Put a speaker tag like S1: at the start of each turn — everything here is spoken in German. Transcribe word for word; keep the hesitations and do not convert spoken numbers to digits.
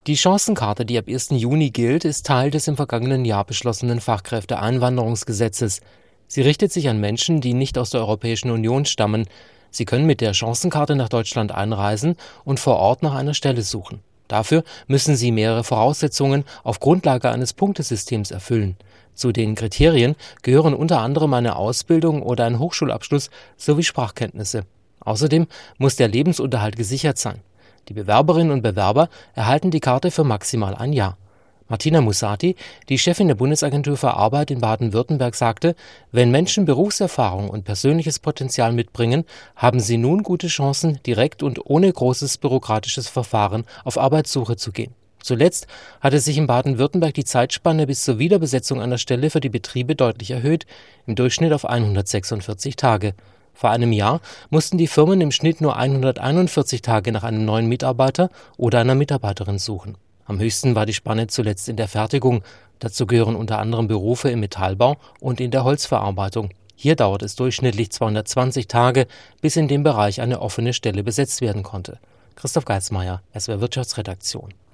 S1: Die Chancenkarte, die ab ersten Juni gilt, ist Teil des im vergangenen Jahr beschlossenen Fachkräfteeinwanderungsgesetzes. Sie richtet sich an Menschen, die nicht aus der Europäischen Union stammen. Sie können mit der Chancenkarte nach Deutschland einreisen und vor Ort nach einer Stelle suchen. Dafür müssen sie mehrere Voraussetzungen auf Grundlage eines Punktesystems erfüllen. Zu den Kriterien gehören unter anderem eine Ausbildung oder ein Hochschulabschluss sowie Sprachkenntnisse. Außerdem muss der Lebensunterhalt gesichert sein. Die Bewerberinnen und Bewerber erhalten die Karte für maximal ein Jahr. Martina Musati, die Chefin der Bundesagentur für Arbeit in Baden-Württemberg, sagte, wenn Menschen Berufserfahrung und persönliches Potenzial mitbringen, haben sie nun gute Chancen, direkt und ohne großes bürokratisches Verfahren auf Arbeitssuche zu gehen. Zuletzt hatte sich in Baden-Württemberg die Zeitspanne bis zur Wiederbesetzung einer Stelle für die Betriebe deutlich erhöht, im Durchschnitt auf hundertsechsundvierzig Tage. Vor einem Jahr mussten die Firmen im Schnitt nur hunderteinundvierzig Tage nach einem neuen Mitarbeiter oder einer Mitarbeiterin suchen. Am höchsten war die Spanne zuletzt in der Fertigung. Dazu gehören unter anderem Berufe im Metallbau und in der Holzverarbeitung. Hier dauert es durchschnittlich zweihundertzwanzig Tage, bis in dem Bereich eine offene Stelle besetzt werden konnte. Christoph Geismeier, S W R Wirtschaftsredaktion.